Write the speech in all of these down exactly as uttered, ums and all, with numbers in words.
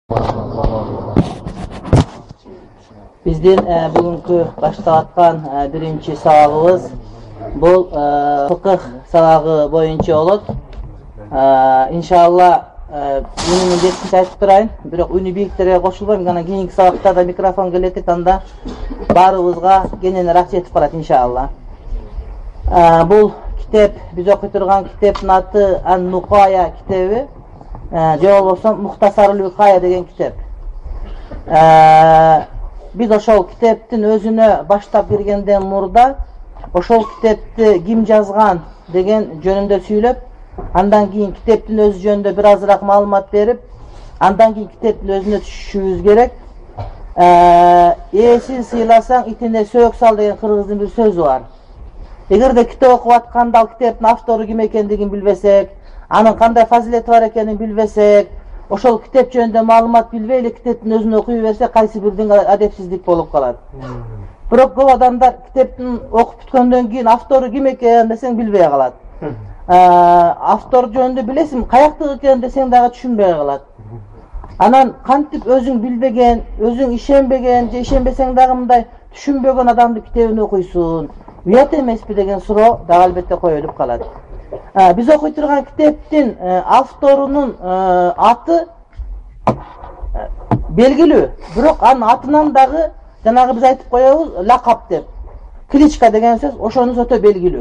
Биздин бүгүнкү баштап аткан биринчи сабагыбыз бул фыкых сабагы боюнча болот. Иншалла үнүмдү жеткиче айтып турайын, бирок үнү бийиктерге кошулбайм. Анан кийинки сабактарда микрофон келет, анда баарыбызга кененирээк жетип калат иншалла. Бул китеп, биз окуй турган китептин аты Ан-Нукая китеби, же болбосо Мухтасарул Викая деген китеп. Biz ошол китептин өзүнө баштап киргенден мурда ошол китепти ким жазган деген жөнүндө сүйлөп, андан кийин китептин өзү жөнүндө бир азыраак маалымат берип, андан кийин китептин өзүнө түшүшүбүз керек. Ээсин сыйласаң итине сөөк сал деген кыргыздын бир сөзү бар. Эгерде китеп окуп атканда ал китептин автору ким экендигин билбесек, анын кандай фазилети бар экенин билбесек, ошол китеп жөнүндө маалымат билбей эле китептин өзүн окуй берсе, кайсы бирдин адепсиздик болуп калат. Бирок көп адамдар китептин окуп бүткөндөн кийин автору ким экен десең билбей калат. Автор жөнүндө билесиң, каяктык экен десең дагы түшүнбөй калат. Анан кантип өзүң билбеген, өзүң ишенбеген же ишенбесең дагы мындай түшүнбөгөн адамдын китебин окуйсуң, уят эмеспи деген суроо дагы албетте коюлуп калат. Biz okuy turgan kitaptin авторунун аты белгилүү, бирок анын атынан дагы жанагы биз айтып коебуз лакап деп. Кличка деген сөз ошонун өтө белгилүү.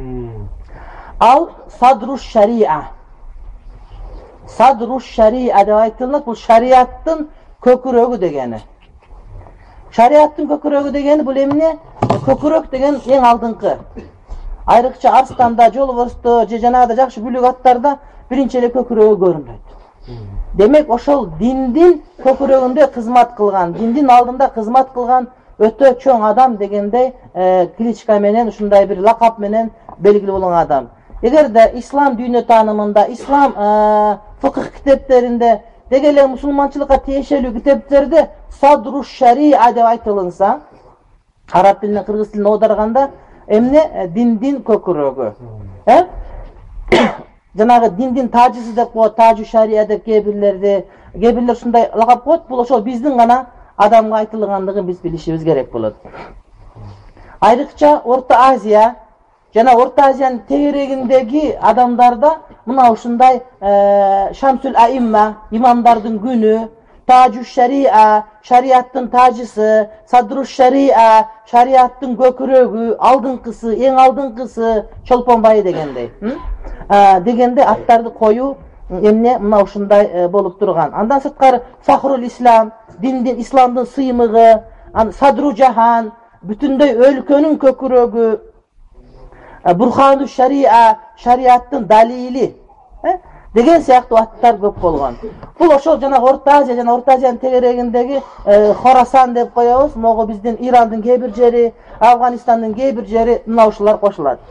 Ал Садруш Шария. Садруш Шария деп айтылат, бул шариаттын көкүрөгү дегени. Шариаттын көкүрөгү дегени бул эмне? Көкүрөк деген эң алдыңкы. Айрыкча арстанда, жолборсто же жанагыда жакшы бүлүк аттарда биринчи эле көкүрөгү көрүнөт. Демек ошол диндин көкүрөгүндө кызмат кылган, диндин алдында кызмат кылган өтө чоң адам дегендей кличка менен, ушундай бир лакап менен белгилүү болгон адам. Эгерде ислам дүйнө таанымында, ислам фыкых китептеринде, деги эле мусулманчылыкка тиешелүү китептерде Садруш Шария деп айтылынса, араб тилинен кыргыз тилине аударганда эмне диндин көкүрөгү. Э? Жанагы диндин тажысы деп коет, тажу шария деп кээ-бирлерди, кээ-бирлер ушундай лакап коет. Бул ошол биздин гана адамга айтылгандыгын биз билишибиз керек болот. Айрыкча Орто Азия жана Орто Азиянын тегерегиндеги адамдарда мына ушундай Шамсул Аимма, имамдардын күнү, Тажу Шария, шариаттын тажысы, Садруш Шария, шариаттын көкүрөгү, алдыңкысы, эң алдыңкысы, Чолпон байы дегендей. Дегенде аттарды коюу эмне мына ушундай болуп турган. Андан сырткары Фахрул Ислам, диндин, исламдын сыймыгы, Садру Жахан, бүтүндөй өлкөнүн көкүрөгү, Бурхану Шария, шариаттын далили деген сыяктуу аттар көп болгон. Бул ошол жана Орто Азия жана Орто Азиянын тегерегиндеги Хорасан деп коебуз, могу биздин Ирандын кээ бир жери, Афганистандын кээ бир жери, мына ушулар кошулат.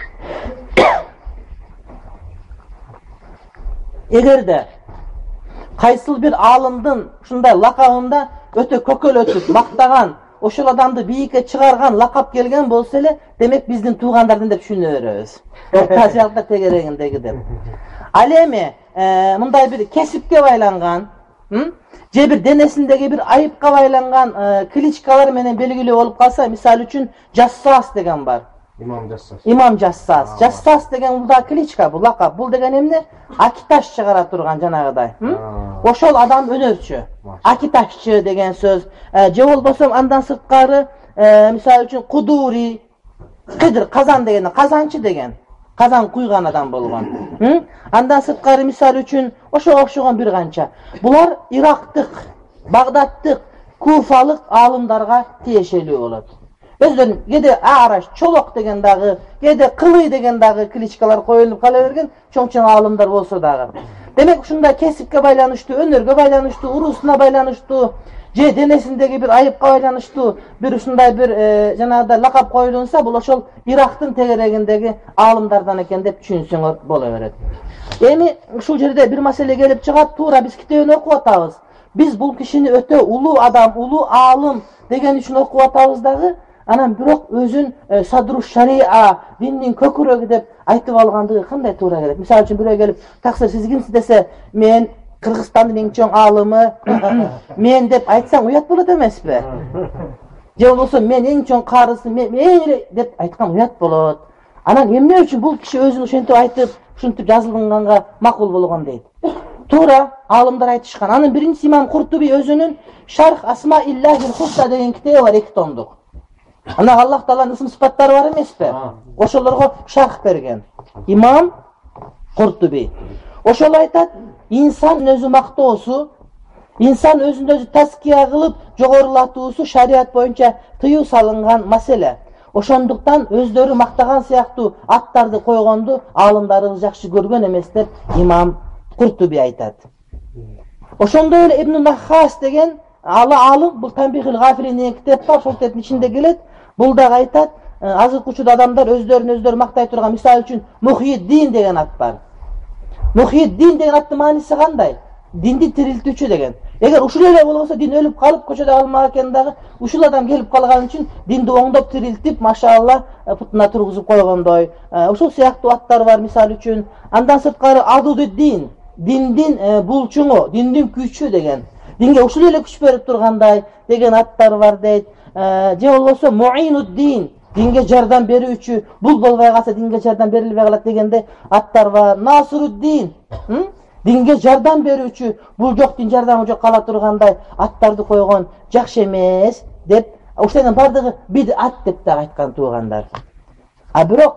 Эгерде кайсыл бир аалымдын ушундай лакабында өтө көкөлөтүп мактаган, ошол адамды бийикке чыгарган лакап келген болсо эле, демек биздин туугандардын деп түшүнө беребиз. Орто Азиялыктар тегерегиндеги деп. Ал эми мындай бир кесипке байланган, же бир денесиндеги бир айыпка байланган кличкалар менен белгилүү болуп калса, мисалы үчүн Жассас деген бар. Имам Жассас. Имам Жассас. Жассас деген бул да кличка, бул лакап. Бул деген эмне? Акиташ чыгара турган жанагыдай. Ошол адам өнөрчү. Акиташчы деген сөз. Же болбосо андан сырткары, мисалы үчүн Кудури, Кыдыр, казан деген, казанчы деген. Казан куйган адам болгон. Андан сырткары мисалы үчүн ошого окшогон бир канча. Булар Ирактык, Багдадтык, Куфалык аалымдарга тиешелүү болот. Өздөрүн кээде Араш, Чолок деген дагы, кээде Кылый деген дагы кличкалар коюлуп кала берген, чоң-чоң аалымдар болсо дагы. Демек ушундай кесипке байланыштуу, өнөргө байланыштуу, уруусуна байланыштуу, же денесиндеги бир айыпка байланыштуу бир ушундай бир жанагыдай лакап коюлунса, бул ошол Ирактын тегерегиндеги аалымдардан экен деп түшүнсөңөр боло берет. Эми ушул жерде бир маселе келип чыгат, туура биз китебин окуп атабыз. Биз бул кишини өтө улуу адам, улуу аалым деген үчүн окуп атабыз дагы, анан бирок өзүн Садруш Шария, диндин көкүрөгү деп айтып алгандыгы кандай туура келет? Мисалы үчүн бирөө келип, "Таксир, сиз кимсиз?" десе, "Мен Кыргызстандын эң чоң аалымы мен деп айтсаң уят болот эмеспи? Же болбосо мен эң чоң карысы мен эле деп айткан уят болот. Анан эмне үчүн бул киши өзүн ошентип айтып, ушинтип жазылганга макул болгон дейт. Туура аалымдар айтышкан. Анын биринчи имам Куртуби өзүнүн Шарх Асма Иллахил Хусна деген китеби бар, эки томдук. Ана Аллах Тааланын ысым сыпаттары бар эмеспи? Ошолорго шарх берген. Имам Куртуби. Ошол айтат, инсан өзү мактоосу, инсан өзүн өзү таския кылып жогорулатуусу шарият боюнча тыюу салынган маселе. Ошондуктан өздөрү мактаган сыяктуу аттарды койгонду аалымдарыбыз жакшы көргөн эмес деп имам Куртуби айтат. Ошондой эле Ибн Нахас деген ала аалым, бул Танбихил Гафилин деген китеп бар, ошол китептин ичинде келет. Бул дагы айтат, азыркы учурда адамдар өздөрүн өздөрү мактай турган, мисалы үчүн Мухиддин деген ат бар. Мухиддин деген аттын мааниси кандай? Динди тирилтүүчү деген. Эгер ушул эле болбосо, дин өлүп калып, көчөдө калмак экен дагы, ушул адам келип калган үчүн динди оңдоп тирилтип, машаалла, путуна тургузуп койгондой. Ушул сыяктуу аттар бар, мисалы үчүн. Андан сырткары Адудуддин, диндин булчуңу, диндин күчү деген. Динге ушул эле күч берип тургандай деген аттар бар дейт. Же болбосо Муинуддин, динге жардам берүүчү, бул болбой калса динге жардам берилбей калат дегенде аттар бар. Насыруддин, динге жардам берүүчү, бул жок дин жардамы жок кала тургандай аттарды койгон жакшы эмес деп, ошонун бардыгы бидат деп да айткан туугандар. А бирок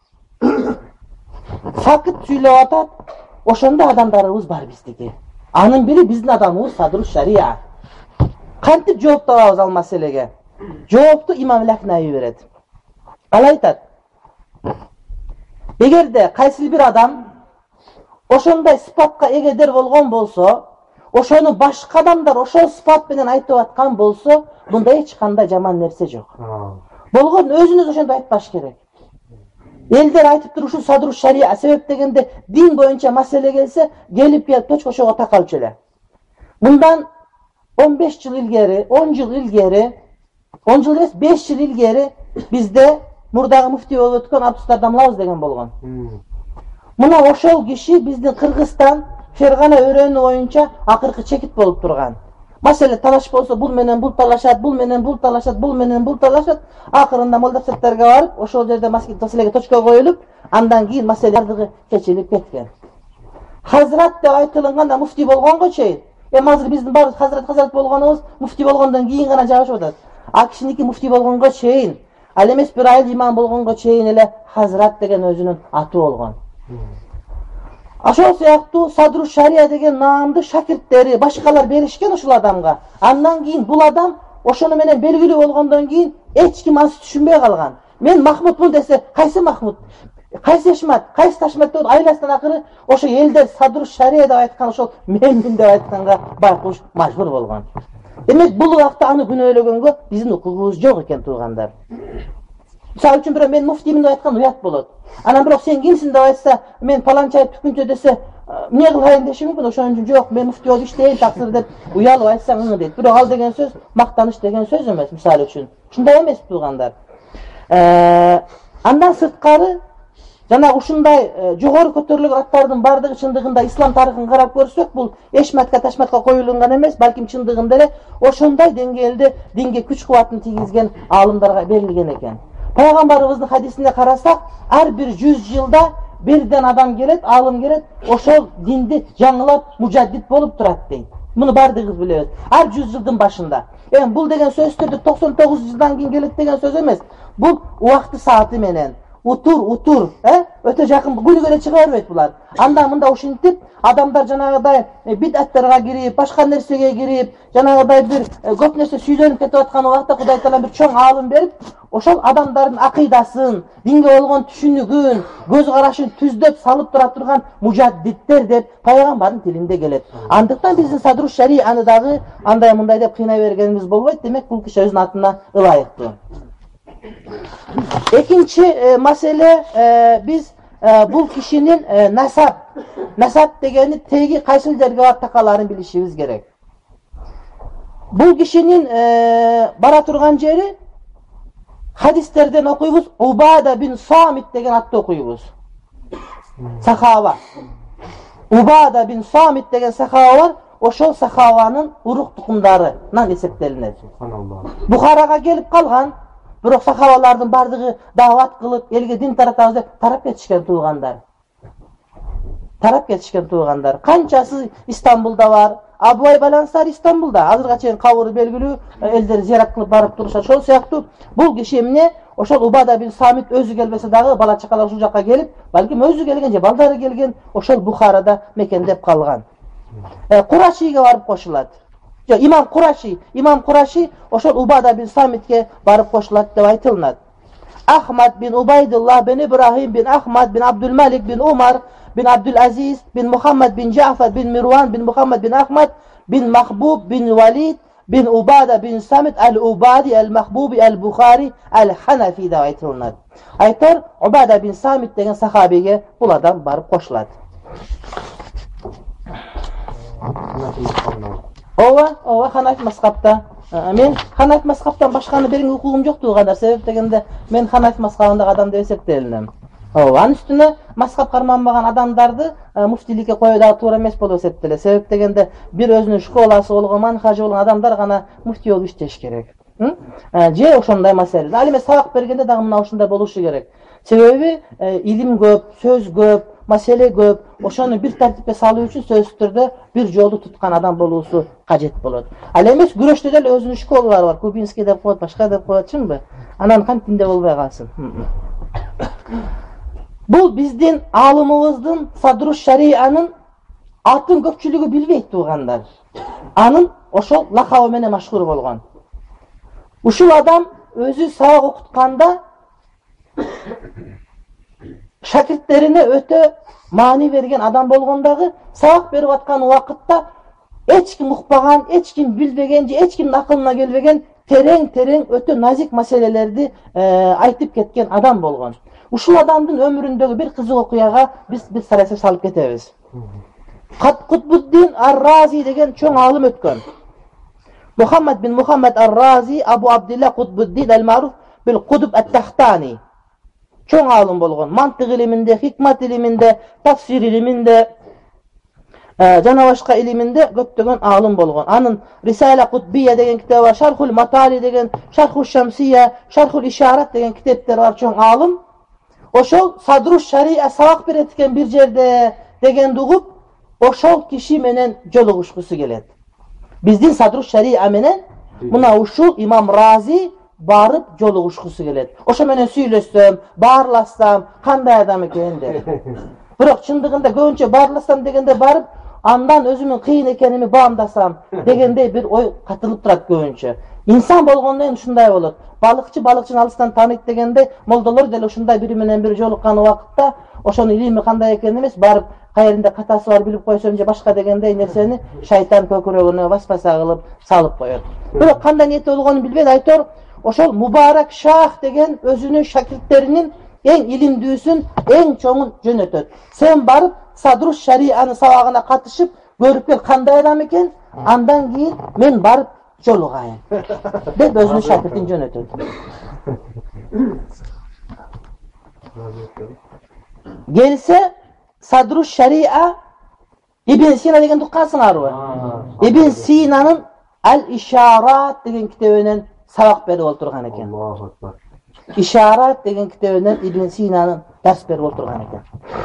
факт сүйлөп атат, ошондо адамдарыбыз бар биздики. Анын бири биздин адамыбыз Садру Шария. Кантип жооп табабыз ал маселеге? Жоопту имам Лахнави берет. Ал айтат, эгерде кайсы бир адам ошондой сыпатка эгедер болгон болсо, ошону башка адамдар ошол сыпат менен айтып аткан болсо, мында эч кандай жаман нерсе жок. Болгон өзүнүз ошондой айтпаш керек. Элдер айтып туруп ушул Садру Шария, себеп дегенде дин боюнча маселе келсе, келип келип точкошого такалчу эле. Мындан он беш жыл илгери, он жыл илгери, он жыл эмес, беш жыл илгери бизде мурдагы муфтий болуп өткөн Абдустар Дамлабыз деген болгон. Мына ошол киши биздин Кыргызстан Фергана өрөөнү боюнча акыркы чекит болуп турган. Маселе талаш болсо, бул менен бул талашат, бул менен бул талашат, бул менен бул талашат. Акырында молдасеттерге барып, ошол жерде маселеге точка коюлуп, андан кийин маселе бардыгы чечилип кеткен. Хазрат деп айтылганда муфтий болгонго чейин, эми азыр биздин баарыбыз хазрат хазрат болгонубуз муфтий болгондон кийин гана жабышып атат. А кишиники муфтий болгонго чейин, ал эмес бир айыл имам болгонго чейин эле хазрат деген өзүнүн аты болгон. Ошол сыяктуу Садру Шария деген наамды шакирттери, башкалар беришкен ушул адамга. Андан кийин бул адам ошону менен белгилүү болгондон кийин эч ким аны түшүнбөй калган. Мен Махмудмун десе, кайсы Махмуд? Кайсы Эшмат? Кайсы Ташмат деп айласынан акыры ошо элдер Садру Шария деп айткан, ошол менмин деп айтканга байкуш мажбур болгон. Демек бул убакта аны күнөөлөгөнгө биздин укугубуз жок экен туугандар. Мисалы үчүн бирөө мен муфтиймин деп айткан уят болот. Анан бирок сен кимсиң деп айтса, мен паланча түкүнчө десе, эмне кылайын деши мүмкүн. Ошон үчүн жок, мен муфтий болуп иштейин таксыр деп уялып айтсаң ыңы дейт. Бирок ал деген сөз мактаныш деген сөз эмес, мисалы үчүн. Ушундай эмес туугандар. Андан сырткары жана ушундай жогору көтөрүлгөн аттардын бардыгы чындыгында ислам тарыхын карап көрсөк, бул Эшматка Ташматка коюлган эмес, балким чындыгында эле ошондой деңгээлде динге күч кубатын тийгизген аалымдарга берилген экен. Пайгамбарыбыздын хадисине карасак, ар бир жүз жылда бирден адам келет, аалым келет, ошол динди жаңылап мужаддид болуп турат дейт. Муну бардыгыбыз билебиз. Ар жүз жылдын башында. Эми бул деген сөздөрдү токсон тогуз жылдан кийин келет деген сөз эмес. Бул убакты сааты менен утур, утур, э? Өтө жакын күнүгө эле чыга бербейт булар. Анда мында ушинтип адамдар жанагыдай бидаттарга кирип, башка нерсеге кирип, жанагыдай бир көп нерсе сүйлөнүп кетип аткан убакта Кудай Таала бир чоң аалым берип, ошол адамдардын акыйдасын, динге болгон түшүнүгүн, көз карашын түздөп салып тура турган мужаддиттер деп пайгамбардын тилинде келет. Андыктан биздин Садру Шарияны дагы андай мындай деп кыйнай бергенибиз болбойт. Демек бул киши өзүнүн атына ылайыктуу. Экинчи маселе, биз бул кишинин насап, насап дегени теги кайсыл жерге барып такаларын билишибиз керек. Бул кишинин бара турган жери хадистерден окуйбуз, Убада бин Самит деген атты окуйбуз. Сахаба. Убада бин Самит деген сахаба бар, ошол сахабанын урук тукумдарынан эсептелинет. Бухарага келип калган, бирок сахабалардын бардыгы дават кылып, элге дин таратабыз деп тарап кетишкен туугандар. Тарап кетишкен туугандар. Канчасы Истанбулда бар. Абу Айб аль-Ансари Истанбулда. Азырга чейин кабыры белгилүү, элдер зиярат кылып барып турушат. Ошол сыяктуу бул киши эмне? Ошол Убада бин Самит өзү келбесе дагы бала чакалар ушул жакка келип, балким өзү келген же балдары келген, ошол Бухарада мекендеп калган. Курашиге барып кошулат. Жо, имам Кураши, имам Кураши ошол Убада бин Самитке барып кошулат деп айтылат. Ахмад бин Убайдуллах бин Ибрахим бин Ахмад бин Абдул Малик бин Умар бин Абдул Азиз бин Мухаммад бин Джафар бин Мирван бин Мухаммад бин Ахмад бин Махбуб бин Валид бин Убада бин Самит аль-Убади аль-Махбуби аль-Бухари аль-Ханафи деп айтылат. Айтор Убада бин Самит деген сахабиге бул адам барып кошулат. Ова, ова Ханафи мазхабта. Мен Ханафи мазхабтан башканы берген укугум жок туугандар. Себеп дегенде мен Ханафи мазхабындагы адам деп эсептелинем. Ова, анын үстүнө мазхаб карманбаган адамдарды муфтиликке коюу да туура эмес болуп эсептелет. Себеп дегенде бир өзүнүн школасы болгон, манхажы болгон адамдар гана муфти болуп иштеш керек. Же ошондой маселе. Ал эми сабак бергенде дагы мына ушундай болушу керек. Себеби илим көп, сөз көп, маселе көп. Ошону бир тартипке салуу үчүн сөзсүз түрдө бир жолду туткан адам болуусу кажет болот. Ал эмес күрөштө деле өзүнүн школалары бар. Кубинский деп коет, башка деп коет, чынбы? Анан кантинде болбой калсын. Бул биздин аалымыбыздын Садруш Шариянын атын көпчүлүгү билбейт туугандар. Анын ошол лакабы менен машгур болгон. Ушул адам өзү сабак окутканда шакирттерине өтө маани берген адам болгондагы, сабак берип аткан убакытта эч ким укпаган, эч ким билбеген же эч кимдин акылына келбеген терең-терең өтө назик маселелерди айтып кеткен адам болгон. Ушул адамдын өмүрүндөгү бир кызык окуяга биз бир сарайса салып кетебиз. Кутбуддин ар-Рази деген чоң аалым өткөн. Мухаммад бин Мухаммад ар-Рази Абу Абдилла Кутбуддин аль-Маруф бил Кутб ат-Тахтани. Чоң аалым болгон. Мантык илиминде, хикмат илиминде, тафсир илиминде, жана башка илиминде көптөгөн аалым болгон. Анын Рисала Кутбия деген китабы бар, Шархул Матали деген, Шархул Шамсия, Шархул Ишарат деген китептер бар, чоң аалым. Ошол Садруш Шария сабак берет экен бир жерде дегенди угуп, ошол киши менен жолугушкусу келет. Биздин Садруш Шария менен мына ушул имам Рази барып жолугушкусу келет. Ошо менен сүйлөссөм, баарлассам, кандай адам экен деп. Бирок чындыгында көбүнчө баарлассам дегенде барып, андан өзүмдүн кыйын экеними баамдасам дегендей бир ой катылып турат көбүнчө. Инсан болгондон кийин ушундай болот. Балыкчы балыкчыны алыстан тааныйт дегенде, молдолор деле ушундай бири менен бири жолуккан убакытта ошонун илими кандай экенин эмес, барып кайеринде катасы бар билип койсом же башка дегендей нерсени шайтан көкүрөгүнө баспаса кылып салып коет. Бирок кандай ниетте болгонун билбейт, айтор ошол Мубарак Шах деген өзүнүн шакирттеринин эң илимдүүсүн, эң чоңун жөнөтөт. Сен барып Садруш Шариянын сабагына катышып, көрүп кел кандай адам экен, андан кийин мен барып жолугайын деп өзүнүн шакиртин жөнөтөт. Келсе Садруш Шария Ибн Сина дегенди уккансыңарбы? Ибн Синанын Аль-Ишарат деген китебинен сабак берип олтурган экен. Ишарат деген китебинен Ибн Синанын дарс берип олтурган экен.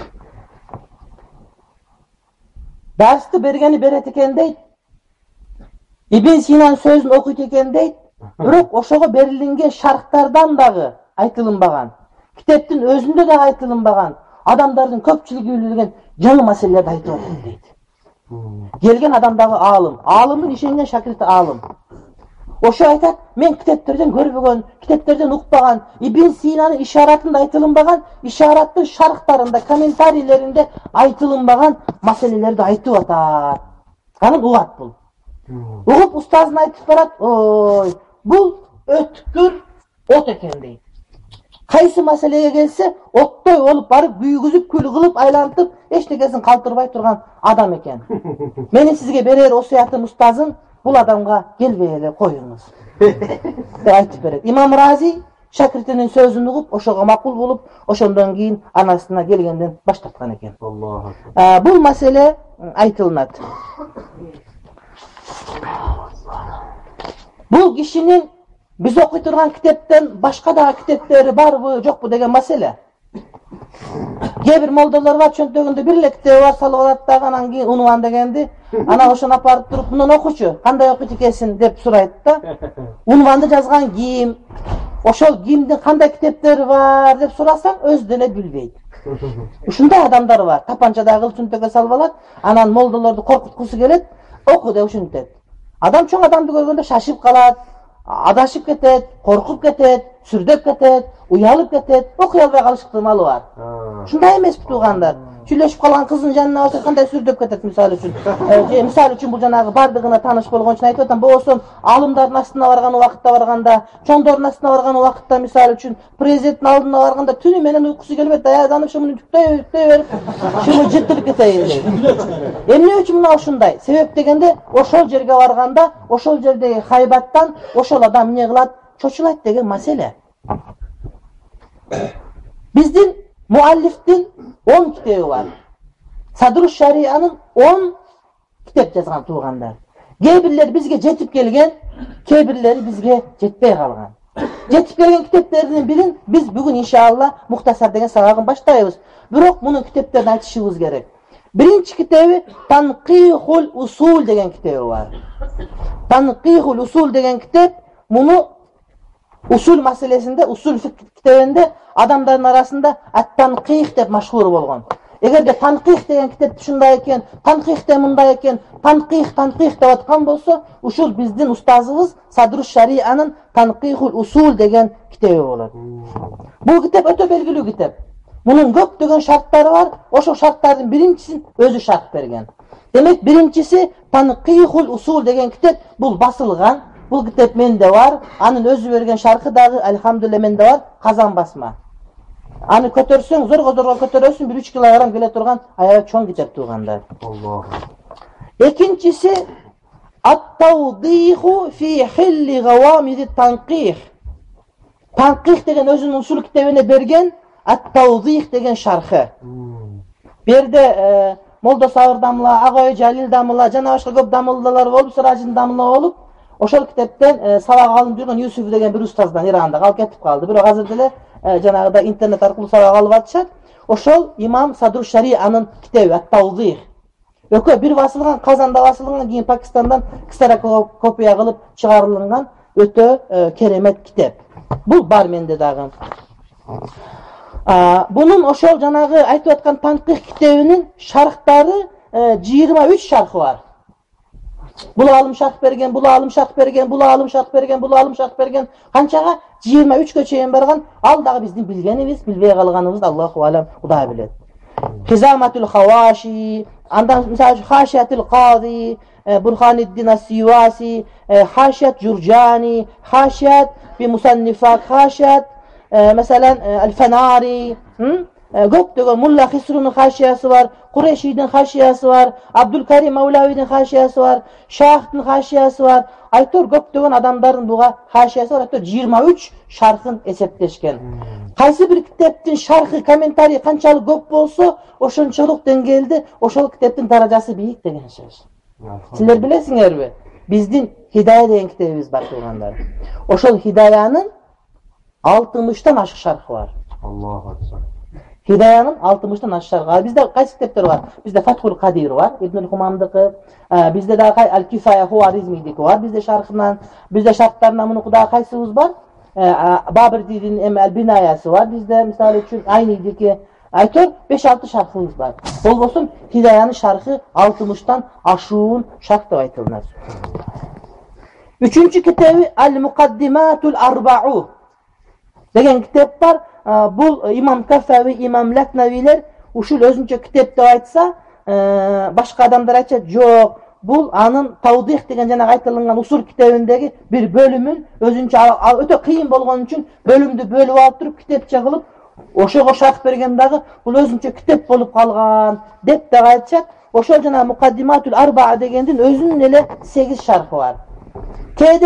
Дарсты бергени берет экен дейт. Ибн Синанын сөзүн окуйт экен дейт. Бирок ошого берилинген шархтардан дагы айтылынбаган, китептин өзүндө дагы айтылынбаган, адамдардын көпчүлүгү билген жаңы маселелерди айтып атат дейт. Келген адам дагы аалым, аалымдын ишенген шакирти аалым. Ошо айтат, мен китептерден көрбөгөн, китептерден укпаган, Ибн Синанын ишаратында айтылынбаган, ишараттын шархтарында, комментарийлеринде айтылынбаган маселелерди айтып атат. Анын угат бул. Угуп устазына айтып барат, ой, бул өткүр от экен дейт. Кайсы маселеге келсе, оттой болуп барып, күйгүзүп, күл кылып, айлантып, эчтекесин калтырбай турган адам экен. Менин сизге берер осуятым устазым, бул адамга келбей эле коюңуз деп айтып берет. Имам Рази шакиртинин сөзүн угуп, ошого макул болуп, ошондон кийин анасына келгенден баш тарткан экен. Бул маселе айтылынат. Бул кишинин биз окуй турган китептен башка дагы китептери барбы, жокпу деген маселе. Кээ бир молдолор бар, чөнтөгүндө бир эле китеби бар, салып алат дагы, анан кийин унван дегенди, анан ошону апарып туруп, мунун окучу, кандай окуйт экенсиң деп сурайт да. Унванды жазган ким, ошол кимдин кандай китептери бар деп сурасаң, өзү деле билбейт. Ушундай адамдар бар. Тапанчада кыл чөнтөгкө салып алат, анан молдолорду коркуткусу келет, оку деп ушинтет. Адам чоң адамды көргөндө шашып калат, адашып кетет, коркуп кетет, сүрдөп кетет, уялып кетет, окуй албай калыш ыктымалы бар. Ушундай эмеспи туугандар? Сүйлөшүп калган кыздын жанына барса кандай сүрдөп кетет мисалы үчүн. Же мисалы үчүн бул жанагы бардыгына тааныш болгон үчүн айтып атам, болбосо алымдардын астына барган убакытта барганда, чоңдордун астына барган убакытта мисалы үчүн президенттин алдына барганда түнү менен уйкусу келбейт, даярданып шумуну түктөй түктөй берип, шуму жыртылып кетейин дейт. Эмне үчүн мына ушундай? Себеп дегенде ошол жерге барганда, ошол жердеги хайбаттан ошол адам эмне кылат? Чочулайт деген маселе. Биздин муаллифтин он китеби бар. Садруш Шариянын он китеп жазган туугандар. Кээ бирлери бизге жетип келген, кээ бирлери бизге жетпей калган. Жетип келген китептердин бирин биз бүгүн иншалла Мухтасар деген сабагын баштайбыз. Бирок мунун китептерин айтышыбыз керек. Биринчи китеби Танқихул Усул деген китеби бар. Танқихул Усул деген китеп муну усул маселесинде, усул китебинде адамдардын арасында ат-танқих деп машхур болгон. Эгерде танқих деген китеп ушундай экен, танқих да мындай экен, танқих, танқих деп аткан болсо, ушул биздин устазыбыз Садруш Шариянын Танқихул Усул деген китеби болот. Бул китеп өтө белгилүү китеп. Мунун көптөгөн шарттары бар, ошол шарттардын биринчисин өзү шарт берген. Демек, биринчиси Танқихул Усул деген китеп, бул басылган. Бул китеп менде бар, анын өзү берген шаркы дагы алхамдулилля менде бар, казан басма. Аны көтөрсөң, зорго-зорго көтөрөсүң, бир үч килограмм келе турган аябай чоң китеп туугандар. Экинчиси Ат-Таудиху фи хилли гавамиди танқих. Танқих деген өзүнүн усул китебине берген Ат-Таудих деген шаркы. Берде Молдо Сабыр дамыла, Агай Жалил дамыла, жана башка көп дамылдалар болуп, Сыражин дамыла болуп, ошол китептен сабак алып жүргөн Юсуф деген бир устаздан Иранда калып кетип калды. Бирок азыр деле жанагыда интернет аркылуу сабак алып атышат. Ошол имам Садруш Шариянын китеби Ат-Таудих. Экөө бир басылган, Казанда басылган, кийин Пакистандан ксерокопия кылып чыгарылган өтө керемет китеп. Бул бар менде дагы. Бунун ошол жанагы айтып аткан Танқих китебинин шарктары жыйырма үч шаркы бар. Бул алым шарк берген, бул алым шарк берген, бул алым шарк берген, бул алым шарк берген. Канчага? жыйырма үчкө чейин барган. Ал дагы биздин билгенибиз, билбей калганыбыз Аллаху алам, Кудай билет. Хизаматул Хаваши, андан мисалы Хашиятул Qazi, Бурханиддин ас-Сиваси, Хашият Журжани, Хашият би Мусаннифат Хашият, mesela El-Fenari, Göktürk'ün Mulla Hisrun'un haşiyası var, Kureşi'nin haşiyası var, Abdülkerim Mevlavi'nin haşiyası var, Şah'ın haşiyası var. Aytör Göktürk'ün adamların buğa haşiyası var. Aytör yirmi üç şarkın esepleşken. Qaysı bir kitaptın şarkı, komentari kançalı köp bolsa, oşunçoluk dengelde, oşol kitaptın darajası büyük degen söz. Sizler bilesiңерби? Биздин Hidaya деген kitabimiz бар тургандар. Oşol Hidaya'nın altmıştan aşık şarkı var. Allahu Ekber. Hidaya'nın altmıştan aşık şarkı var. Bizde kaç kitaplar var? Bizde Fathul Kadir var, İbnül Humam'daki, bizde daha El-Kifaya Huarizmi'deki var. Bizde şarkından, bizde şarkılarından bunu daha kaysımız var? Babır Didin'in El-Binayası var. Bizde misal için aynıydaki aytör beş altı şarkımız var. Bol olsun Hidaya'nın şarkı altmıştan aşığın şarkı da aytılmaz. Üçüncü kitabı El-Mukaddimatul Arba'u деген китеп бар. Бул имам Кафави, имам Лакнавилер ушул өзүнчө китеп деп айтса, башка адамдар айтат, жок, бул анын Таудих деген жана айтылган усул китебиндеги бир бөлүмүн өзүнчө өтө кыйын болгон үчүн бөлүмдү бөлүп алып туруп китепче кылып, ошого шарх берген дагы бул өзүнчө китеп болуп калган деп да айтышат. Ошол жана Мукаддиматул Арбаа дегендин өзүнүн эле сегиз шархы бар. Кээде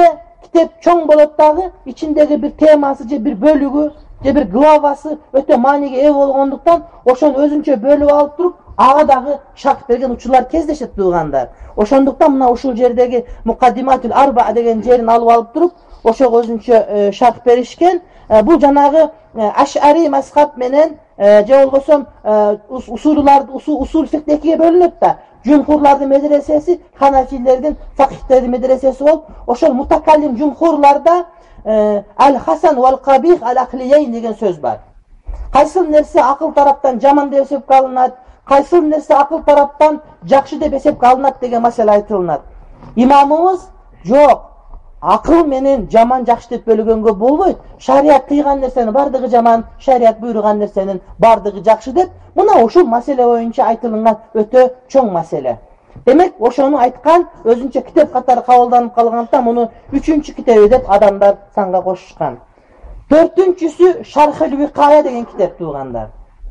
kitep çoң bolot dagы, içindeki bir teması je bir bölügü, je bir glavası öte maaniге ee болгондуктан ошону өзүнчө бөлүп алып туруп, ага дагы шарх берген учурлар кездешет туугандар. Ошондуктан мына ушул жердеги Мукаддиматул Арба деген жерин алып алып туруп, ошого өзүнчө шарх беришкен. Бул жанагы Аш'ари мазхаб менен же болбосо усуллар усул фикх экиге бөлүнөт да. Cumhurlardın medresesi, Hanefilerden, fakihlerin medresesi ol. Oşol mutakallim cumhurlarda e, el-hasan vel-kabih el-akliyeyn degen söz var. Kaysıl nerse akıl taraftan jaman dep esep kalınat, kaysıl nerse akıl taraftan jakşı dep esep kalınat degen masele aytılınat. İmamımız yok. Akıl menen jaman jakşı dep bölgөнгө bolboyt. Şariat kıygan nersenin bardığı jaman, şariat buyurgan nersenin bardığı jakşı dep. Buna uşul masele boyunca aytılıngan ötö çoң masele. Demek oşonu aytkan özünçe kitap katары kabuldanıp kalgandıktan bunu üçüncü kitabı dep adamlar sanga koşuşkan. Dörtüncüsü Şarhül Vikaya degen kitap tuğanlar.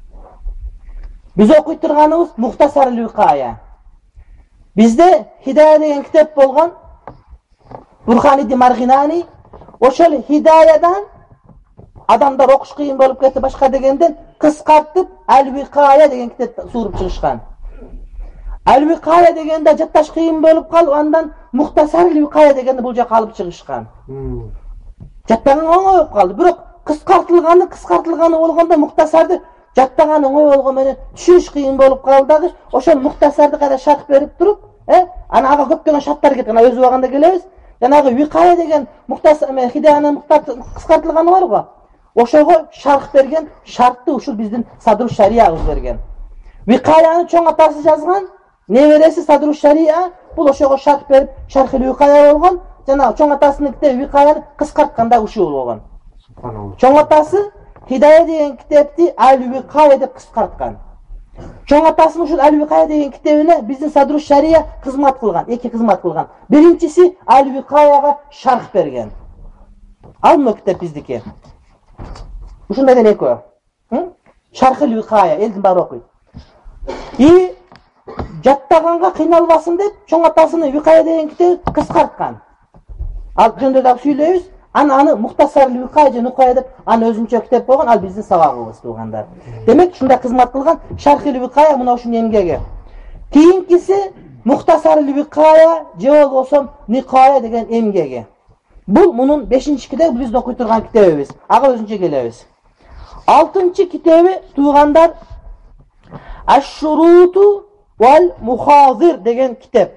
Biz okuyup turganыбыз Muhtasarul Vikaya. Bizde Hidaya degen kitap bolgan Burhanid Marginani. Oşol Hidayadan adamlar okuş kıyın bolup ketip başka degenden kıskartıp El-Vikaya degen kitap surup çıkışkan. El-Vikaya degende jattaş kıyın bolup kalıp andan Muhtasarul Vikaya degende bul jaka alıp çıkışkan. Hmm. Jattagан оңой болуп калды. Бирок кыскартылганы, кыскартылганы болгондо Muhtasарды жаттаган оңой болгон менен түшүнүш кыйын болуп калды дагы. Ошол Muhtasарды кайра шарх берип туруп, э, аны ага көптөгөн шарттар кеткен. Ана өз убагында келебиз. Жанагы Викая деген Muhtasар мен Хидаянын кыскартылганы бар го. Ошого шарх берген, шартты ушул биздин Садруш Шариябыз берген. Викаяны чоң атасы жазган, небереси Садруш Шария, бул ошого шарх берип, Шархул Викая болгон. Жана чоң атасынын китеби Викаяны кыскартканда ушул болгон. Чоң атасы Хидая деген китепти Аль-Викая деп кыскарткан. Чоң атасынын ушул Аль-Викая деген китебине биздин Садруш Шария кызмат кылган, эки кызмат кылган. Биринчиси Аль-Викаяга шарх берген. Ал мына китеп биздики. Ушундай деле экөө. Шархул Викая элдин баары окуйт. И жаттаганга кыйналбасын деп чоң атасынын Викая деген китебин кыскарткан. Ал жөнүндө дагы сүйлөйбүз. Аны аны Muhtasarul Vikaya же Nukaya деп аны өзүнчө китеп болгон, ал биздин сабагыбыз туугандар. Демек ушундай кызмат кылган Шархул Викая мына ушунун эмгеги. Кийинкиси Muhtasarul Vikaya же болбосо Никая деген эмгеги. Бул мунун бешинчи китеби, биз окуй турган китебибиз. Ага өзүнчө келебиз. алтынчы китеби туугандар Аш-Шуруту вал Мухазир деген китеп.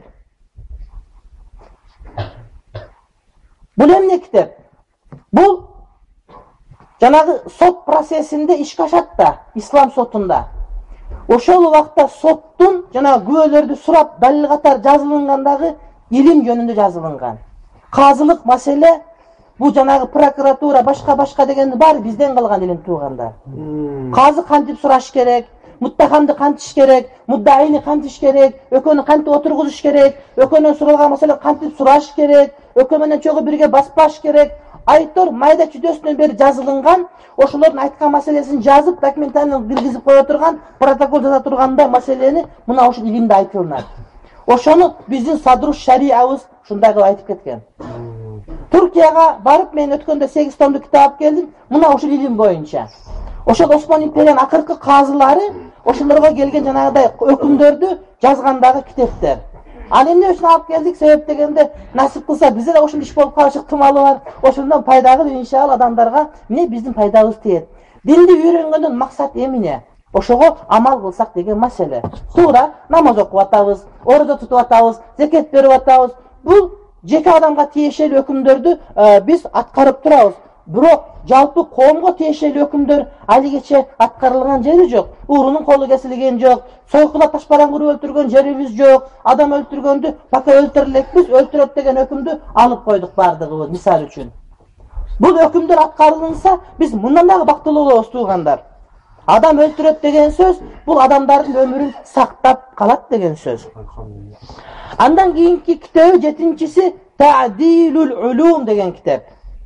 Бул эмне китеп? Бул жанагы сот процессинде ишке ашат да, ислам сотунда. Ошол убакта соттун жанагы күбөлөрдү сурап далил катар жазылынгандагы илим жөнүндө жазылынган. Казылык маселе бул жанагы прокуратура башка-башка дегенди баары бизден калган илим туугандар. Казы кантип сураш керек, muttahamды кантиш керек, муддаини кантиш керек, өкөнү кантип отургузуш керек, өкөнөн суралган маселе кантип сураш керек, өкө менен чогуу бирге баспаш керек. Айтор майда чүдөсүнөн бери жазылынган, ошолордун айткан маселесин жазып, документалын киргизип кое турган, протокол жаза турганда маселени мына ушул илимде айтылат. Ошону биздин Садруш Шариябыз ушундай кылып айтып кеткен. Туркияга барып мен өткөндө сегиз томдук китап алып келдим, мына ушул илим боюнча. Ошол Осман империянын акыркы казылары ошолорго келген жанагыдай өкүмдөрдү жазгандагы китептер. Ал эмне үчүн алып келдик? Себеп дегенде насип кылса бизде да ошондой иш болуп калышы ыктымалы бар. Ошондон пайдагы иншалла адамдарга эмне биздин пайдабыз тиет. Динди үйрөнгөндөн максат эмне? Ошого амал кылсак деген маселе. Туура намаз окуп атабыз, орозо тутуп атабыз, зекет берип атабыз. Бул жеке адамга тиешелүү өкүмдөрдү биз аткарып турабыз. Бирок жалпы коомго тиешелүү өкүмдөр алигече аткарылган жери жок. Уурунун колу кесилген жок, сойкула ташбаран куруп өлтүргөн жерибиз жок, адам өлтүргөндү пока өлтүрөлекпиз, өлтүрөт деген өкүмдү алып койдук бардыгыбыз, мисал үчүн. Бул өкүмдөр аткарылынса, биз мындан дагы бактылуу болобуз туугандар. Адам өлтүрөт деген сөз, бул адамдардын өмүрүн сактап калат деген сөз. Андан кийинки китеби жетинчиси Ta'dilul Ulum деген китеп.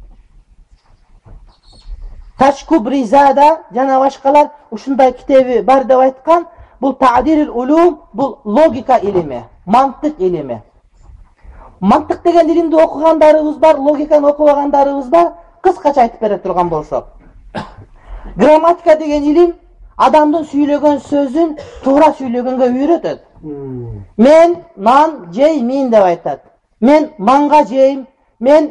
Ташкубризада жана башкалар ушундай китеби бар деп айткан. Бул Ta'dilul Ulum, бул логика илими, мантык илими. мантык деген илимди окугандарыбыз бар, логиканы окубагандарыбыз бар. Кыскача айтып бере турган болсок, грамматика деген илим адамдын сүйлөгөн сөзүн туура сүйлөгөнгө үйрөтөт. Мен нан жеймин деп айтат. Мен манга жейм, мен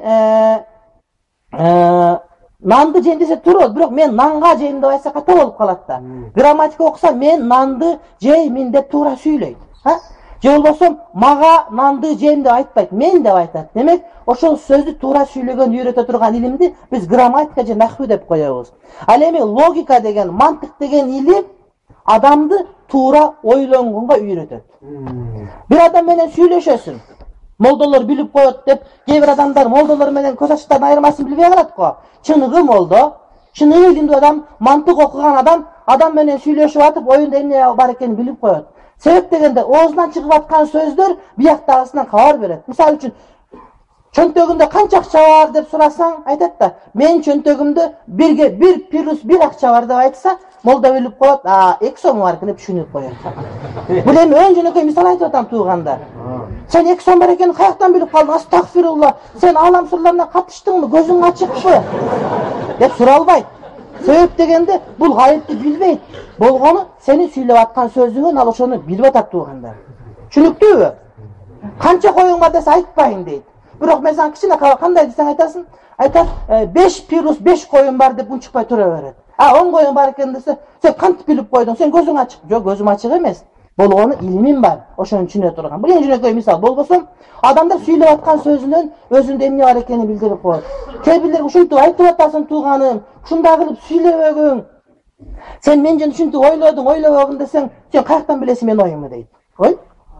нанды жейм десе туура, бирок мен нанга жейм деп айтса ката болуп калат да. Грамматика окуса мен нанды жеймин деп туура сүйлөйт. Же болбосо мага нанды жейм деп айтпайт, мен деп айтат. Демек, ошол сөздү туура сүйлөгөн үйрөтө турган илимди биз грамматика же нахвы деп коебуз. Ал эми логика деген, мантык деген илим адамды туура ойлонгонго үйрөтөт. Бир адам менен сүйлөшөсүң, молдолор билип коет деп, кээ бир адамдар молдолор менен көз ачтардын айырмасын билбей калат го. Чыныгы молдо, чыныгы илимдүү адам, мантык окуган адам, адам менен сүйлөшүп атып, оюнда эмне бар экенин билип коет. Себеп дегенде оозунан чыгып аткан сөздөр бияктагысынан кабар берет. Мисалы үчүн, чөнтөгүндө канча акча бар деп сурасаң, айтат да, мен чөнтөгүмдө бирге бир плюс бир акча бар деп айтса, молда билип коет, а эки сом бар экен деп түшүнүп коет. Бул эми өн жөнөкөй мисал айтып атам туугандар. Сен эки сом бар экенин каяктан билип калдың? Астагфирулла. Сен алам сырларына катыштыңбы? Көзүң ачыкпы? деп суралбайт. Себеп дегенде бул гайыпты билбейт. Болгону сени сүйлөп аткан сөзүңөн ал ошону билип атат туугандар. Түшүнүктүүбү? Канча коюң бар десе айтпайын дейт. Бирок мен сага кичине кандай десең айтасың? Айтат, беш плюс беш коюм бар деп унчукпай тура берет. А он коюң бар экен десе, сен кантип билип койдуң? Сен көзүң ачык. Жок, көзүм ачык эмес. Болгону илимим бар. Ошону түшүнө турган. Бул эң жөнөкөй мисал. Болбосо, адамдар сүйлөп аткан сөзүнөн өзүндө эмне бар экенин билдирип коет. Кээ бирлер ушинтип айтып атасың тууганым, ушундай кылып сүйлөбөгүң. Сен мен жөн ушинтип ойлодуң, ойлобогун десең, сен каяктан билесиң мен оюмду дейт. Ой?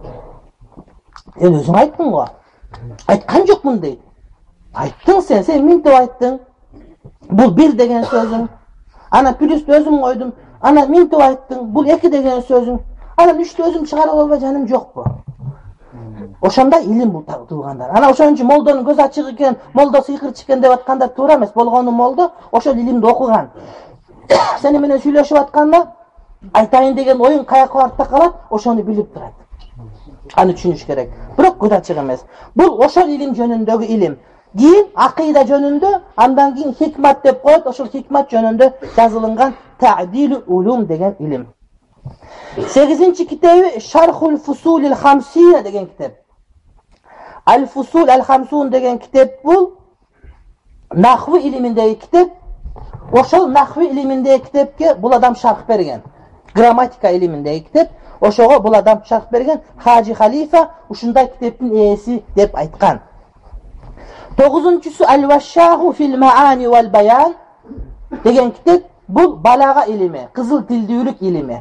Сен өзүң айттың го. Айткан жокмун дейт. Айттың сен, сен минтип айттың. Бул бир деген сөзүң. Ана плюсту өзүм койдум. Ана минтип айттың. Бул эки деген сөзүң. Анан үчтү өзүм чыгарып албай жаным жокпу? Ошондой илим бул туугандар. Ана ошон үчүн молдонун көзү ачык экен, молдо сыйкырчы экен деп аткандар туура эмес. Болгону молдо ошол илимди окуган. Сени менен сүйлөшүп атканда айтайын деген оюң каяка барып такалат, ошону билип турат. Аны түшүнүш керек. Бирок көз ачык эмес. Бул ошол илим жөнүндөгү илим. Кийин акыйда жөнүндө, андан кийин хикмат деп коет, ошол хикмат жөнүндө жазылынган Ta'dilul Ulum деген илим. сегизинчи китеби Шархул Фусулил Хамсина деген китеп. Аль-Фусул аль-Хамсун деген китеп бул нахвы илиминдеги китеп. Ошол нахвы илиминдеги китепке бул адам шарх берген. Грамматика илиминдеги китеп. Ошого бул адам шарх берген. Хаджи Халифа ушундай китептин ээси деп айткан. тогузунчусу Аль-Вашшаху фил Маани вал Баян деген китеп бул балага илими, кызыл тилдүүлүк илими.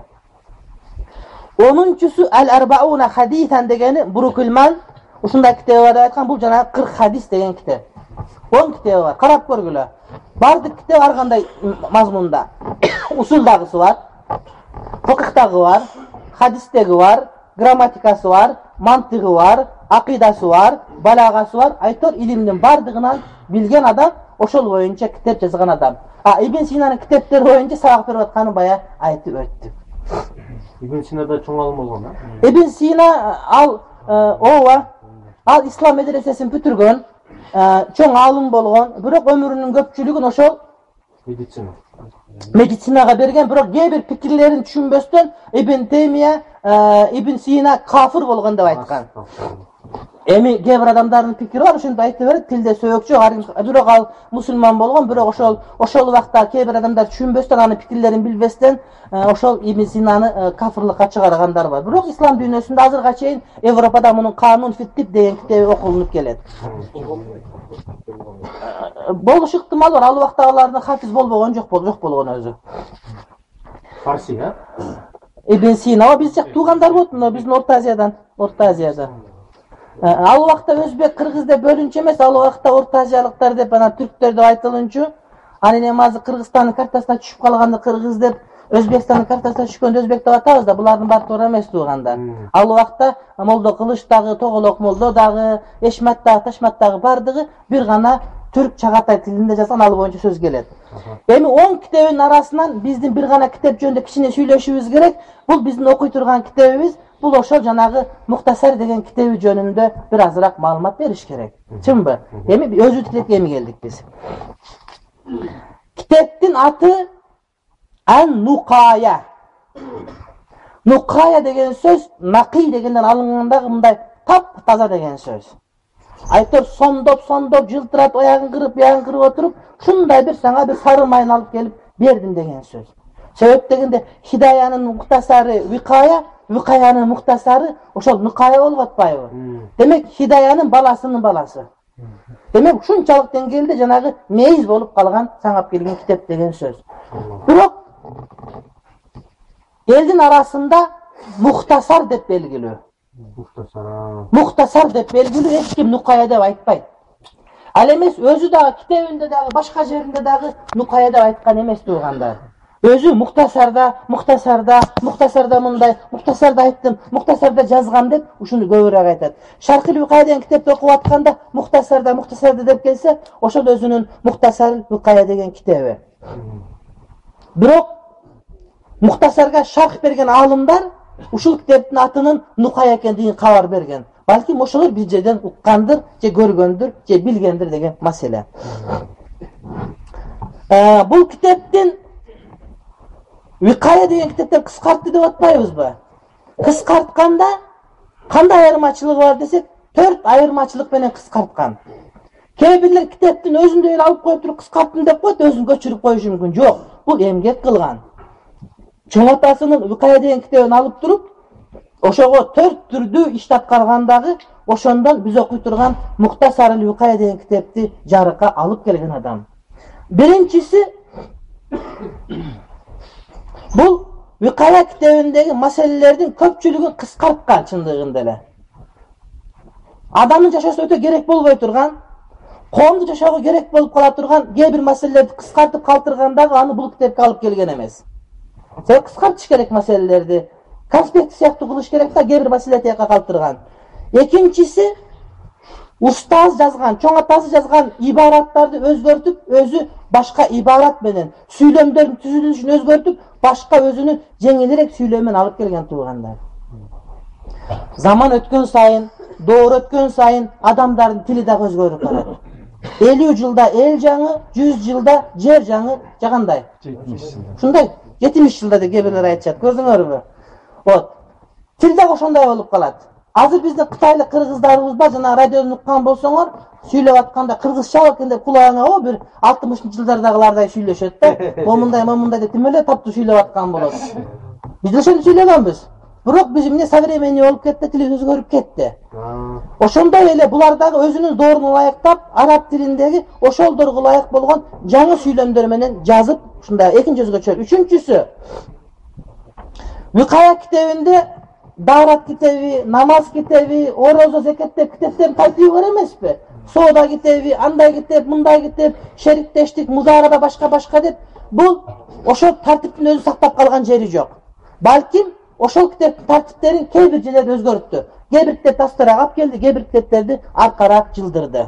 онунчусу Аль-Арбауна Хадитан дегени Бурукулман ушундай китеби бар деп айткан. Бул жана кырк хадис деген китеп. он китеби бар. Карап көргүлө. Бардык китеп ар кандай мазмунда. Усулдагысы бар, фикхтагы бар, хадистеги бар, грамматикасы бар, мантыгы бар, акыйдасы бар, балагасы бар. Айтор илимдин бардыгынан билген адам, ошол боюнча китеп жазган адам. А Ибн Синанын китептери боюнча сабак берип атканын бая айтып өттүк. Ибн Сина да чоң алым болгон, а? Ибн Сина ал ооба, ал ислам медресесин бүтүргөн, чоң алым болгон, бирок өмүрүнүн көпчүлүгүн ошол медицина медицинага берген, бирок кээ бир пикирлерин түшүнбөстөн Ибн Теймия Ибн Сина кафыр болгон деп айткан. Эми кээ бир адамдардын пикири бар, ошентип айтып берет, тилде сөөгчү, бирок ал мусулман болгон, бирок ошол ошол убакта кээ бир адамдар түшүнбөстөн, анын пикирлерин билбестен ошол Ибн Синаны кафырлыкка чыгаргандар бар. Бирок ислам дүйнөсүндө азырга чейин Европада мунун Канун фит-Тиб деген китеби окулунуп келет. Болуш ыктымал бар, ал убакта алардын хафиз болбогон жок жок болгон өзү. Фарси, а? Ибн Сина биз жак туугандар болот, биздин Орто Азиядан, Орто Азияда. Ал убакта өзбек, кыргыз деп бөлүнчү эмес, ал убакта Орто Азиялыктар деп, анан түрктөр деп айтылынчу. Анын эми азыр Кыргызстандын картасына түшүп калганды кыргыз деп, Өзбекстандын картасына түшкөндө өзбек деп атабыз да, булардын баары туура эмес туугандар. Ал убакта Молдо Кылыч дагы, Тоголок Молдо дагы, Эшмат дагы, Ташмат дагы бардыгы бир гана түрк чагатай тилинде жазган, ал боюнча сөз келет. Эми он китебинин арасынан биздин бир гана китеп жөнүндө кичине сүйлөшүбүз керек. Бул биздин окуй турган китебибиз. бул ошол жанагы Мухтасар деген китеби жөнүндө бир азыраак маалымат бериш керек. Чынбы? Эми өзү тилекке эми келдик биз. Китептин аты Ан-Нукая. Нукая деген сөз Нақи дегенден алынгандагы мындай тап таза деген сөз. Айтор сомдоп сомдоп жылтырат, оягын кырып, буягын кырып отуруп, ушундай бир сага бир сары майын алып келип бердим деген сөз. Себеп дегенде Хидаянын мухтасары Викая, Викаянын мухтасары ошол Нукая болуп атпайбы? Демек Хидаянын баласынын баласы. Демек ушунчалык деңгээлде жанагы мейиз болуп калган саңап келген китеп деген сөз. Бирок элдин арасында Мухтасар деп белгилүү. Мухтасар. Мухтасар деп белгилүү, эч ким Нукая деп айтпайт. Ал эмес өзү дагы китебинде дагы башка жеринде дагы Нукая деп айткан эмес туугандар. Өзү Мухтасарда, Мухтасарда, Мухтасарда мындай, Мухтасарда айттым, Мухтасарда жазгам деп ушуну көбүрөөк айтат. Шархил Викая деген китепти окуп атканда Мухтасарда, Мухтасарда деп келсе, ошол өзүнүн Мухтасар Викая деген китеби. Бирок Мухтасарга шарх берген алымдар ушул китептин атынын Нукая экендигин кабар берген. Балким ошолор бир жерден уккандыр, же көргөндүр, же билгендир деген маселе. Бул китептин Викая деген китептен кыскартты деп атпайбызбы? Кыскартканда кандай айырмачылыгы бар десек, төрт айырмачылык менен кыскарткан. Кээ бирлер китептин өзүндө эле алып коюп туруп кыскарттым деп коет, өзүн көчүрүп коюшу мүмкүн. Жок, бул эмгек кылган. Чоң атасынын Викая деген китебин алып туруп, ошого төрт түрдүү иш аткаргандагы ошондон биз окуй турган Мухтасар Викая деген китепти жарыкка алып келген адам. Биринчиси бул Викая китебиндеги маселелердин көпчүлүгүн кыскарткан чындыгында эле. Адамдын жашоосуна өтө керек болбой турган, коомдун жашоого керек болуп кала турган кээ бир маселелерди кыскартып калтыргандагы аны бул китепке алып келген эмес. Себеп кыскартыш керек маселелерди, конспект сыяктуу кылыш керек да, кээ бир маселелерди тияка калтырган. Экинчиси устаз жазган, чоң атасы жазган ибараттарды өзгөртүп, өзү башка ибарат менен сүйлөмдөрдүн түзүлүшүн өзгөртүп, башка өзүнүн жеңилирээк сүйлөмүн алып келген туугандар. Заман өткөн сайын, доор өткөн сайын адамдардын тили дагы өзгөрүп барат. элүү жылда эл жаңы, жүз жылда жер жаңы, жагандай. Ушундай, жетимиш жылда деп кээ бирлер айтышат. Көрдүңөрбү? Вот. Тил дагы ошондой болуп калат. Азыр биздин кытайлык кыргыздарыбыз бар, жана радиодон уккан болсоңор, сүйлөп атканда кыргызча экен деп кулагыңа о бир алтымышынчы жылдардагылардай сүйлөшөт да. Момундай, момундай деп тим эле таптуу сүйлөп аткан болот. Биз ошентип сүйлөгөнбүз. Бирок биз эмне современный болуп кетти, тилибиз өзгөрүп кетти. Ошондой эле булар дагы өзүнүн дооруна ылайыктап, араб тилиндеги ошолдорго ылайык болгон жаңы сүйлөмдөр менен жазып, ушундай экинчи өзгөчө. Үчүнчүсү Викая китебинде Дарат китеби, намаз китеби, орозо, зекет деп китептердин тартиби бар эмеспи? Соода китеби, андай китеп, мындай китеп, шериктештик, музараба, башка-башка деп. Бул ошол тартиптин өзү сактап калган жери жок. Балким ошол китептин тартиптерин кээ бир жерлерде өзгөрттү. Кээ бир китепти астыраак алып келди, кээ бир китептерди аркараак жылдырды.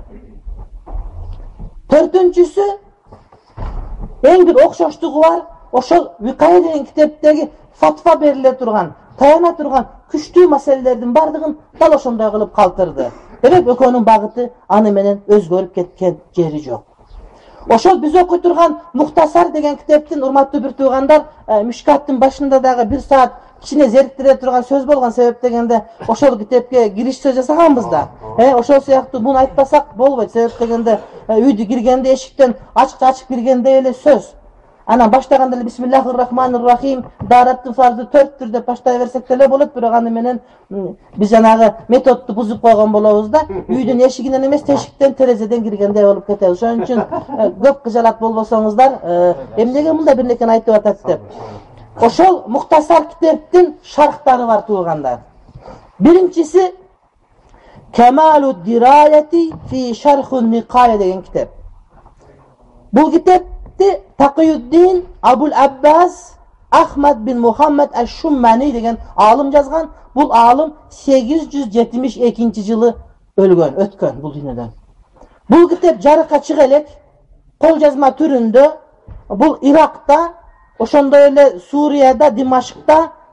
Төртүнчүсү эң бир окшоштугу бар, ошол Викая деген китептеги фатва бериле турган, таяна турган күчтүү маселелердин бардыгын дал ошондой кылып калтырды. Демек экөөнүн багыты аны менен өзгөрүп кеткен жери жок. Ошол биз окуй турган Мухтасар деген китептин, урматтуу бир туугандар, Мишкаттын башында дагы бир саат кичине зериктире турган сөз болгон, себеп дегенде ошол китепке кириш сөз жасаганбыз да. Э, ошол сыяктуу муну айтпасак болбойт, себеп дегенде үйдү киргенде эшиктен ачыкча ачып киргенде эле сөз. Анан баштаганда эле бисмиллахир-рахманир-рахим, дараттын фарзы төрттүр деп баштай берсек деле болот, бирок аны менен биз жанагы методду бузуп койгон болобуз да. Үйдүн эшигинен эмес, тешиктен, терезеден киргендей болуп кетебиз. Ошон үчүн көп кыжалат болбосоңуздар, эмнеге мындай бир нерсени айтып атат деп. Ошол Мухтасар китептин шархтары бар туугандар. Биринчиси Камалу Дираяти фи Шархун Никая деген китеп. Бул китепти Тақиюддин Абул Аббас Ахмад бин Мухаммад аш-Шуммани деген алым жазган. Бул алым сегиз жүз жетимиш экинчи жылы өлгөн, өткөн бул дүйнөдөн. Бул китеп жарыкка чыга элек, кол жазма түрүндө. Бул Иракта, ошондой эле Сурияда, Димашкта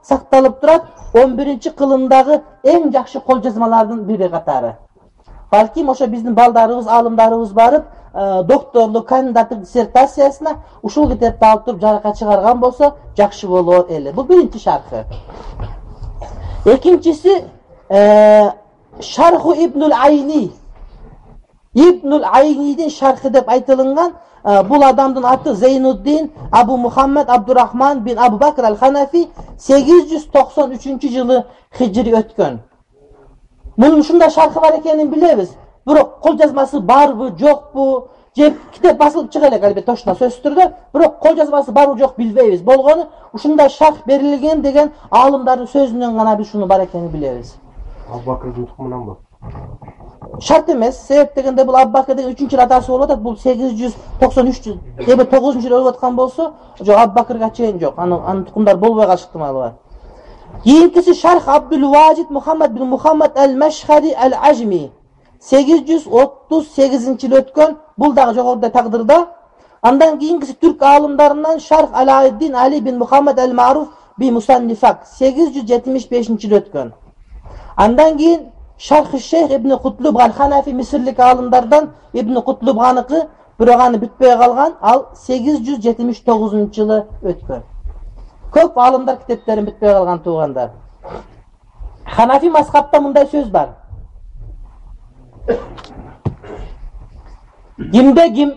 сакталып турат. он биринчи кылымдагы эң жакшы кол жазмалардын бири катары. Балким ошо биздин балдарыбыз, алымдарыбыз барып, докторлук, кандидаттык диссертациясына ушул китепти алып туруп жарыкка чыгарган болсо жакшы болор эле. Бул биринчи шархы. Экинчиси Шарху Ибнул Айни. Ибнул Айнидин шархы деп айтылынган. Бул адамдын аты Зейнуддин Абу Мухаммад Абдурахман бин Абу Бакр аль-Ханафи сегиз жүз токсон үчүнчү жылы хижри өткөн. Мунун ушундай шархы бар экенин билебиз. Бирок кол жазмасы барбы, жокпу, же китеп басылып чыга элек албетте точно сөзсүз түрдө, бирок кол жазмасы барбы жок билбейбиз. Болгону ушундай шарх берилген деген аалымдардын сөзүнөн гана биз шуну бар экенин билебиз. Абу Бакрдын тукумунан бу. Шарт эмес, себеп дегенде бул Абу Бакр деген үчүнчү атасы болуп атат. Бул сегиз жүз токсон үч жыл, эми тогузунчу жылы өлүп аткан болсо, жок Абу Бакрга чейин жок. Анын анын тукумдары болбой калыш ыктымалы бар. Кийинкиси Шарх Абдул Важид Мухаммад бин Мухаммад аль-Машхари аль-Ажми сегиз жүз отуз сегизинчи жылы өткөн. Бул дагы жогоруда тагдырда. Андан кийинкиси түрк аалымдарынан Шарх Алайдин Али бин Мухаммад аль-Маруф би Мусаннифак сегиз жүз жетимиш бешинчи жылы өткөн. Андан кийин Шарх Шейх Ибн Кутлуб аль-Ханафи мисирлик аалымдардан Ибн Кутлубганыкы бирок аны бүтпөй калган, ал сегиз жүз жетимиш тогузунчу жылы өткөн. Көп аалымдар китептерин бүтпөй калган туугандар. Ханафи мазхабта мындай сөз бар. Кимде ким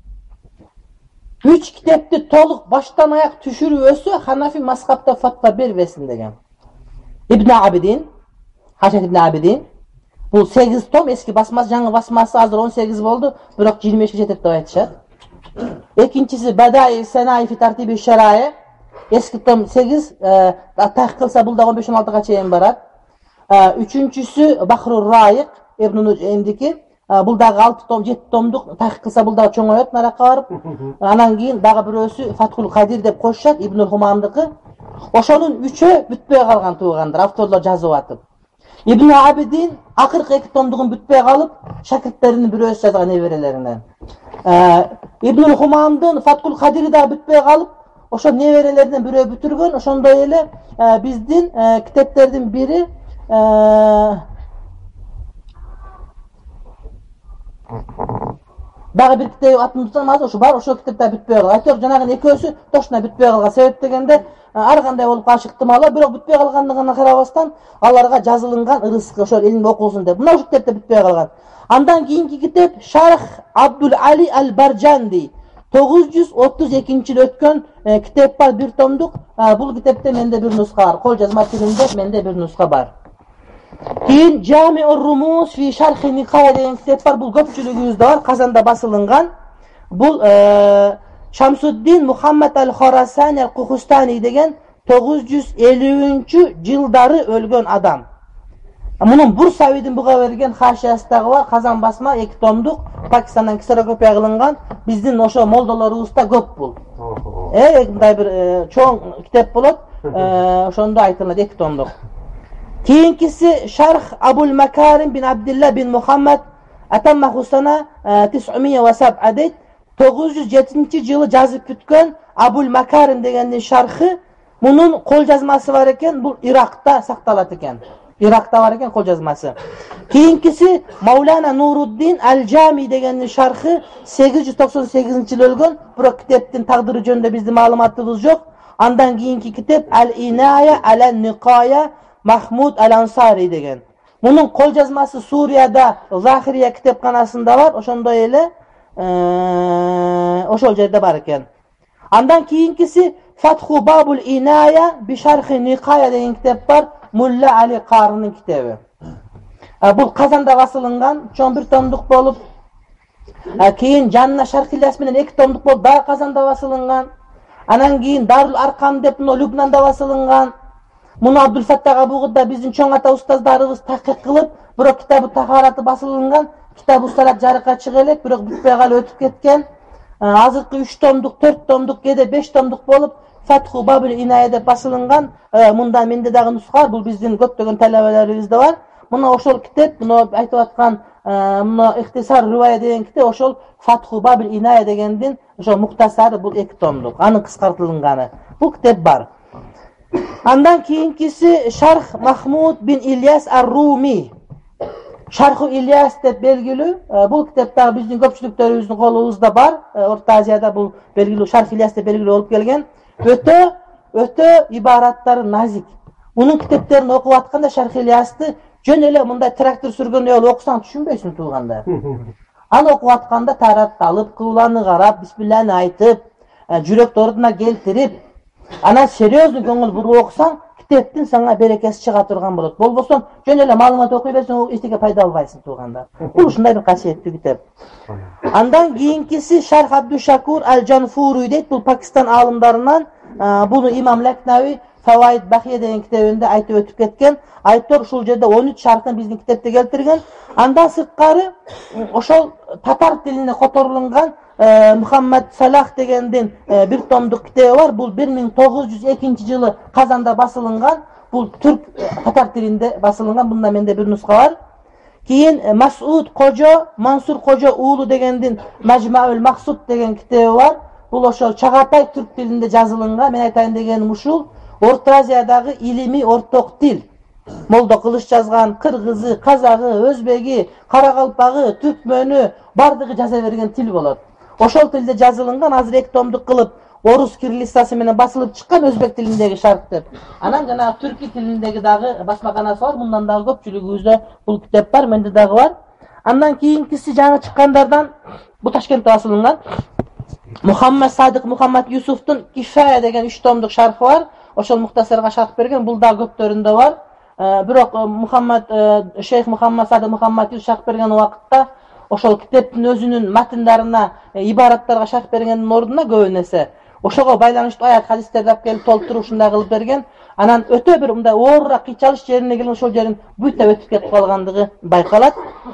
үч китепти толук баштан аяк түшүрүп өсө, Ханафи мазхабта фатва бербесин деген. Ибн Абидин, Хашат ибн Абидин, бул сегиз том, эски басмасы, жаңы басмасы азыр он сегиз болду, бирок жыйырма бешке жетет деп айтышат. Экинчиси Бадаи Санаи фи Тартиби Шарай, эски том сегиз, так кылса бул да он беш он алтыга чейин барат. Үчүнчүсү Бахрур Раиq, Ибн Нуджеймдики, бул дагы алты том, жети томдук, так кылса бул дагы чоңоёт наракка барып. Анан кийин дагы бирөөсү Фатхул Кадир деп коюшат, Ибн Хумамдыкы. Ошонун үчөө бүтпөй калган туугандар, авторлор жазып атып. Ибн Абидин акыркы эки томдугун бүтпөй калып, шакирттеринин бирөөсү жазган неберелеринен. Ибн Хумамдын Фатхул Кадири да бүтпөй калып, ошо неберелеринен бирөө бүтүргөн. Ошондой эле биздин китептердин бири дагы бир китеп атын утсам азыр ошо бар, ошол китептер бүтпөй калган. Айтор жанагы экөөсү точно бүтпөй калган. Себеп дегенде ар кандай болуп калышы ыктымал, бирок бүтпөй калгандыгына карабастан аларга жазылынган ырыскы ошол элин окулсун деп. Мына ушул китепте бүтпөй калган. Андан кийинки китеп Шарх Абдул Али аль-Баржанди тогуз жүз отуз экинчи жылы өткөн китеп бар, бир томдук. Бул китепте менде бир нуска бар. Кол жазма тилинде менде бир нуска бар. Кийин Жамиур Румус фи Шархи Никая деген китеп бар. Бул көпчүлүгүбүздө бар, Казанда басылынган. Бул Шамсуддин Мухаммад аль-Хорасани аль-Кухустани деген тогуз жүз элүүнчү жылдары өлгөн адам. Мунун Бурсавидин буга берген хашиясы дагы бар, Казан басма эки томдук, Пакистандан ксерокопия кылынган. Биздин ошо молдолорубузда көп бул. Э, мындай бир чоң китеп болот. Ошондо айтылат эки томдук. Кийинкиси Шарх Абул Макарим бин Абдилла бин Мухаммад Атамма Хусана тисъумия ва сабъа дейт. тогуз жүз жетинчи жылы жазып бүткөн Абул Макарим дегендин шархы. Мунун кол жазмасы бар экен, бул Иракта сакталат экен. Иракта бар экен кол жазмасы. Кийинкиси Маулана Нуруддин аль-Жами дегендин шархы сегиз жүз токсон сегизинчи жылы өлгөн, бирок китептин тагдыры жөнүндө биздин маалыматыбыз жок. Андан кийинки китеп Ал-Иная аль-Никая Махмуд аль-Ансари деген. Мунун кол жазмасы Сурияда Захирия китепканасында бар, ошондой эле ошол жерде бар экен. Андан кийинкиси Фатху Бабул Иная би Шархи Никая деген китеп бар, Мулла Али Карынын китеби. Бул Казанда басылынган, чоң бир томдук болуп, кийин Жанна Шархилияс менен эки томдук болуп, дагы Казанда басылынган. Анан кийин Дарул Аркам деп мына Любнанда басылынган. Муну Абдул Фаттах Абугуд да биздин чоң ата устаздарыбыз такык кылып, бирок китабы Тахараты басылынган. Китабы Салат жарыкка чыга элек, бирок бүтпөй калып өтүп кеткен. Азыркы үч томдук, төрт томдук, кээде беш томдук болуп, Фатху Бабул Иная деп басылынган. Мында менде дагы нуска бар, бул биздин көптөгөн талабаларыбызда бар. Мына ошол китеп, мына айтып аткан мына Ихтисар Рувая деген китеп ошол Фатху Бабул Иная дегендин ошо муктасары, бул эки томдук, анын кыскартылганы. Бул китеп бар. Andan keyinkisi Şarh Mahmud bin İlyas Ar-Rumi. Şarh-ı İlyas deb belgili. Bu kitapta bizning ko'pchiliklarimizni qo'limizda bor. O'rta Aziyada bu belgili Şarh İlyas deb belgili olib kelgan. Öte öte iboratlari nazik. Uning kitaplarını o'qib atganda Şarh İlyasni jön ele bunday traktor surgan yo'l o'qisang tushunmaysan tug'anda. Ana o'qib atganda taratni olib, qiblanni qarab, bismillahni aytib, жүрек ордуна келтирип, анан серьезный көңүл буруп окусаң, китептин сага берекеси чыга турган болот. Болбосо, жөн эле маалымат окуй берсең, эчтеке пайда албайсың туугандар. Бул ушундай бир касиеттүү китеп. Андан кийинкиси Шарх Абдушакур Аль-Джанфури дейт. Бул Пакистан аалымдарынан, буну Имам Лакнави Фаваид Бахия деген китебинде айтып өтүп кеткен. Айтор ушул жерде он үч шархын биздин китепте келтирген. Андан сырткары ошол татар тилине которулган Muhammed Salah degендин bir tomduk kitebi var. Bu bir ming to'qqiz yuz ikkinchi жылы Kazanda basılıngan. Bu Türk Tatar tilinde basılıngan. Bunda mende bir nuska var. Keyin Mas'ud Koca, Mansur Koca Uğulu degендин Majmaul Maqsud degen kitebi var. Bu oşol Çağatay Türk dilinde жазылынgan. Men aytayın degenim ушул. Orta Aziyadagı ilimi ortok dil. Molda Kılıç жазган Kırgızı, Kazagı, Özbegi, Karaqalpagı, Türkmönü bardыгы жаза берген til болот. Ошол тилде жазылынган азыр эки томдук кылып орус кириллицасы менен басылып чыккан өзбек тилиндеги шарт деп. Анан жана түрки тилиндеги дагы басмаканасы бар. Мындан дагы көпчүлүгүбүздө бул китеп бар, менде дагы бар. Андан кийинкиси жаңы чыккандардан бу Ташкентте басылынган Мухаммад Садык Мухаммад Юсуфтун Кифая деген үч томдук шархы бар. Ошол мухтасарга шарх берген. Бул дагы көптөрүндө бар. Бирок Мухаммад Шейх Мухаммад Садык Мухаммад Юсуф шарх берген убакытта ошол китептин өзүнүн матындарына, ибараттарга шарх бергендин ордуна көбүнесе ошого байланыштуу аят хадистерди алып келип толтуруп ушундай кылып берген. Анан өтө бир мындай оорураак кыйчалыш жерине келген ошол жерин бүйтө өтүп кетип калгандыгы байкалат.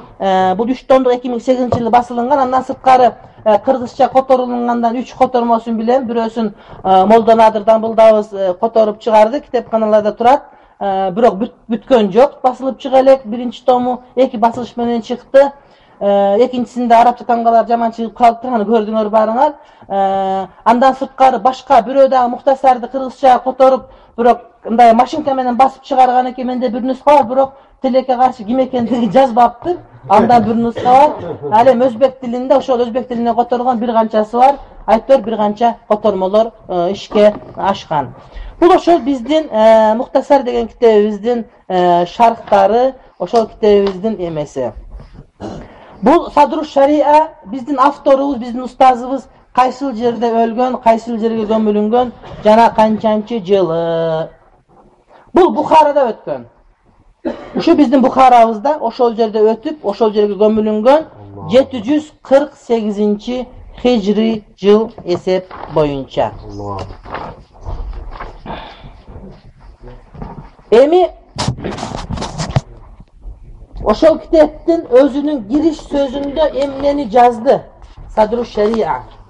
Бул үч томдук эки миң сегизинчи жылы басылынган. Андан сырткары кыргызча которулгандан үч котормосун билем. Бирөөсүн Молдо Надыр Дамбылдабыз которуп чыгарды, китепканаларда турат. Бирок бүткөн жок, басылып чыга элек. Биринчи тому эки басылыш менен чыкты. Экинчисинде арабча тамгалар жаман чыгып калыптыр, аны көрдүңөр барыңар. Андан сырткары башка бирөө дагы мухтасарды кыргызча которуп, бирок мындай машинка менен басып чыгарган экен. Менде бир нуска бар, бирок тилекке каршы ким экендиги жазбаптыр. Андан бир нуска бар. Ал эми өзбек тилинде, ошол өзбек тилине которулган бир канчасы бар. Айтор бир канча котормолор ишке ашкан. Бул ошол биздин Мухтасар деген китебибиздин шархтары, ошол китебибиздин эмеси. Бул Садруш Шария биздин авторубуз, биздин устазыбыз кайсыл жерде өлгөн, кайсыл жерге көмүлүнгөн, жана канчанчы жылы. Бул Бухарада өткөн. Ушу биздин Бухарабызда ошол жерде өтүп, ошол жерге көмүлүнгөн жети жүз кырк сегизинчи хижри жыл эсеп боюнча. Эми ошол китептин өзүнүн кириш сөзүндө эмнени жазды Садруш Шария.